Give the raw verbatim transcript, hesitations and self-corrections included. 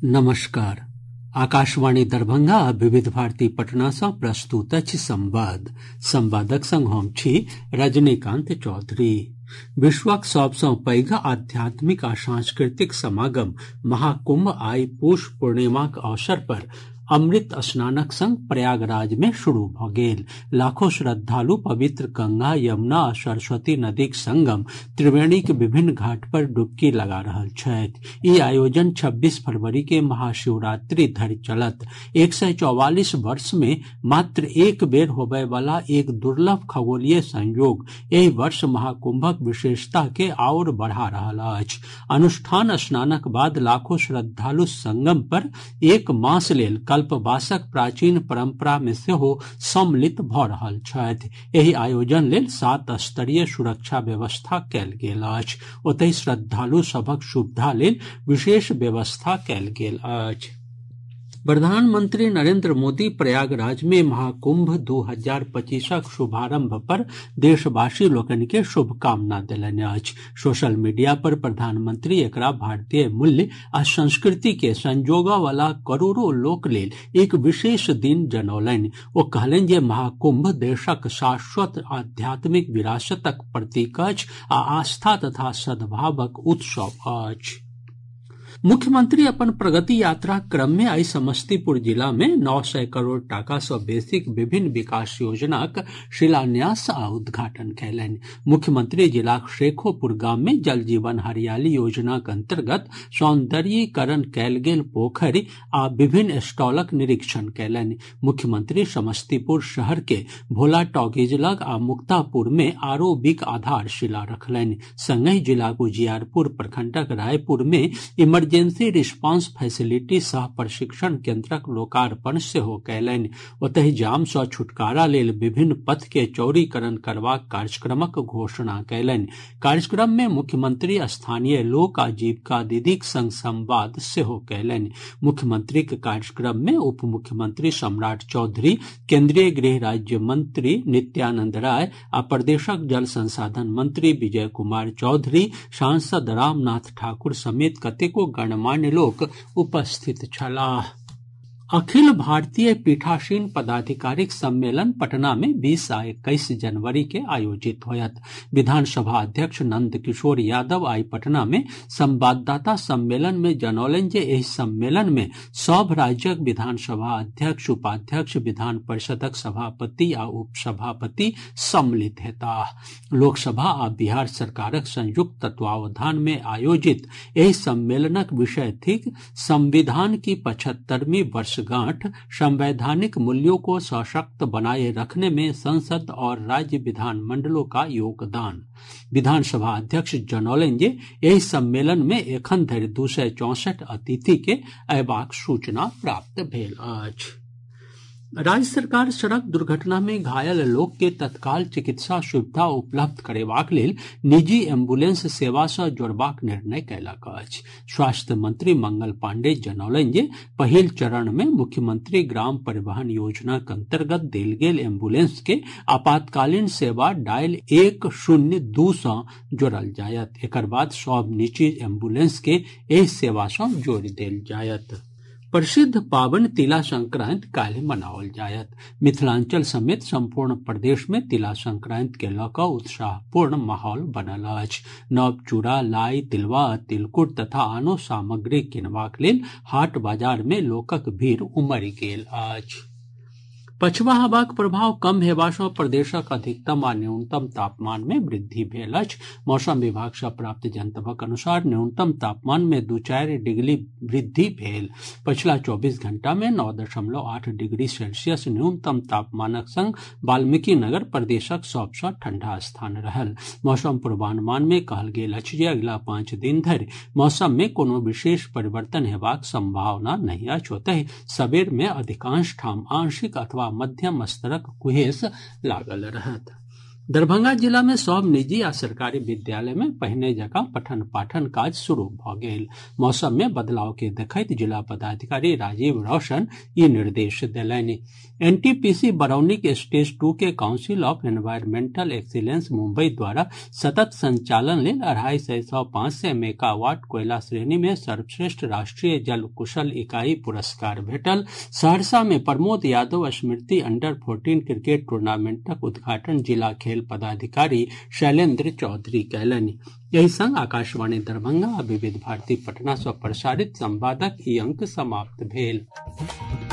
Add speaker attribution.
Speaker 1: नमस्कार। आकाशवाणी दरभंगा आ विविध भारती पटना सँ प्रस्तुत अछि संवाद। संवादक संग हम छी रजनीकांत चौधरी। विश्वक सभ सँ पैघ आध्यात्मिक आ सांस्कृतिक समागम महाकुंभ आइ पौष पूर्णिमाक अवसर पर अमृत स्नानक संग प्रयागराज में शुरू भऽ गेल। लाखों श्रद्धालु पवित्र गंगा, यमुना आ सरस्वती नदीक संगम त्रिवेणीक विभिन्न घाट पर डुबकी लगा रहल छथि। ई आयोजन छब्बीस फरवरी के महाशिवरात्रि धरि चलत। एक सय चौवालीस वर्ष में मात्र एक बेर होबय वाला एक दुर्लभ खगोलीय संयोग एहि वर्ष महाकुंभक विशेषता के आओर बढ़ा रहल अछि। अनुष्ठान स्नानक बाद लाखों श्रद्धालु संगम पर एक मास लेल कल्पवासक प्राचीन परंपरा में सेहो सम्मिलित भऽ रहल छथि। एहि आयोजन लेल सात स्तरीय सुरक्षा व्यवस्था कयल गेल अछि। ओतहि श्रद्धालु सभक सुविधा लेल विशेष व्यवस्था कयल गेल अछि। प्रधानमंत्री नरेंद्र मोदी प्रयागराज में महाकुंभ दू हजार पच्चीसक शुभारंभ पर देशवासी लोकनि के शुभकामना देलनि अछि। सोशल मीडिया पर प्रधानमंत्री एकरा भारतीय मूल्य आ संस्कृति के संजोगा वाला करोड़ों लोक लेल एक विशेष दिन जनौलनि। ओ कहलनि जे महाकुंभ देशक शाश्वत आध्यात्मिक विरासतक प्रतीक अछि आ आस्था तथा सद्भावक उत्सव अछि। मुख्यमंत्री अपन प्रगति यात्रा क्रम में आइ समस्तीपुर जिला में नौ सय करोड़ टाका सँ बेसीक विभिन्न विकास योजनाक शिलान्यास आ उद्घाटन कयलनि। मुख्यमंत्री जिलाक शेखोपुर गाम में जल जीवन हरियाली योजनाक अंतर्गत सौंदर्यीकरण कयल गेल पोखरि आ विभिन्न स्टॉलक निरीक्षण कयलनि। मुख्यमंत्री समस्तीपुर शहर के भोला टॉकीज लग आ मुक्तापुर में आरओबीक आधारशिला रखलनि। संगहि जिलाक उजियारपुर प्रखंडक रायपुर में इमरजेंसी रिस्पांस फैसिलिटी सह प्रशिक्षण केन्द्रक लोकार्पण सेहो कयलनि। ओतहि जाम सँ छुटकारा लेल विभिन्न पथ के चौड़ीकरण करबाक कार्यक्रमक घोषणा कयलनि। कार्यक्रम में मुख्यमंत्री स्थानीय लोक आ जीविका दीदीक संग संवाद सेहो कयलनि। मुख्यमंत्रीक कार्यक्रम में उप मुख्यमंत्री सम्राट चौधरी, केंद्रीय गृह राज्य मंत्री नित्यानंद राय आ प्रदेशक जल संसाधन मंत्री विजय कुमार चौधरी, सांसद रामनाथ ठाकुर समेत कतेको गणमान्य लोक उपस्थित छलाह। अखिल भारतीय पीठासीन पदाधिकारिक सम्मेलन पटना में बीस आ इक्कीस जनवरी के आयोजित होयत। विधानसभा अध्यक्ष नंद किशोर यादव आई पटना में संवाददाता सम्मेलन में जनौलनि जे एहि सम्मेलन में सभ राज्यक विधानसभा अध्यक्ष, उपाध्यक्ष, विधान परिषदक सभापति आ उपसभापति सम्मिलित हेताह। लोकसभा आ बिहार सरकारक संयुक्त तत्वावधान में आयोजित एहि सम्मेलनक विषय थिक संविधान की पचहत्तरवीं वर्ष गांठ, संवैधानिक मूल्यों को सशक्त बनाए रखने में संसद और राज्य विधानमंडलों का योगदान। विधानसभा अध्यक्ष जनौलनि जे एहि सम्मेलन में एखन धरि दू सय चौंसठ अतिथि के अयबाक सूचना प्राप्त भेल अछि। राज्य सरकार सड़क दुर्घटना में घायल लोक के तत्काल चिकित्सा सुविधा उपलब्ध करेबाक लेल निजी एम्बुलेंस सेवा सँ जोड़बाक निर्णय कयलक अछि। स्वास्थ्य मंत्री मंगल पांडेय जनौलनि जे पहिल चरण में मुख्यमंत्री ग्राम परिवहन योजनाक अंतर्गत देल गेल एम्बुलेंस के आपातकालीन सेवा डायल एक शून्य दू सँ जोड़ल जायत। एकर बाद सभ निजी एम्बुलेंस के एहि सेवा सँ जोड़ि देल जायत। प्रसिद्ध पावनि तिला संक्रांति काल्हि मनाओल जायत। मिथिलांचल समेत संपूर्ण प्रदेश में तिला संक्रांति के लऽ कऽ उत्साहपूर्ण माहौल बनल अछि। नव चूड़ा, लाई, तिलवा, तिलकुट तथा आनो सामग्री किनबाक लेल हाट बाजार में लोकक भीड़ उमड़ि गेल अछि। पछवा हवाक प्रभाव कम हेबा सँ प्रदेशक अधिकतम आ न्यूनतम तापमान में वृद्धि भेल अछि। मौसम विभाग सँ प्राप्त जनतबक अनुसार न्यूनतम तापमान में दू चारि डिग्री वृद्धि भेल। पछिला चौबीस घंटा में नौ दशमलव आठ डिग्री सेल्सियस न्यूनतम तापमानक संग वाल्मीकिनगर प्रदेशक सभ सँ ठंडा स्थान रहल। मौसम पूर्वानुमान में कहल गेल अछि जे अगिला पाँच दिन धरि मौसम में कोनो विशेष परिवर्तन हेबाक संभावना नहि अछि। ओतहि सबेर में अधिकांश ठाम आंशिक अथवा मध्यम स्तरक कुहेस लागल रहत। दरभंगा जिला मे सभ निजी आ सरकारी विद्यालय मे पहिने जकाँ पठन पाठन काज शुरू भऽ गेल। मौसम मे बदलाव के देखैत जिला पदाधिकारी राजीव रौशन ई निर्देश देलनि। एनटीपीसी बरौनीक स्टेज टू के council of environmental excellence Mumbai द्वारा सतत संचालन लेल अढ़ाई सय सँ पांच सय मेगावाट कोयला श्रेणी मे सर्वश्रेष्ठ राष्ट्रीय जल कुशल इकाई पुरस्कार भेटल। सहरसा मे प्रमोद यादव स्मृति अंडर फोर्टीन क्रिकेट टूर्नामेंटक उद्घाटन जिला खेल पदाधिकारी शैलेंद्र चौधरी कयलनि। एहि संग आकाशवाणी दरभंगा आ विविध भारती पटना सँ प्रसारित संवादक ई अंक समाप्त भेल।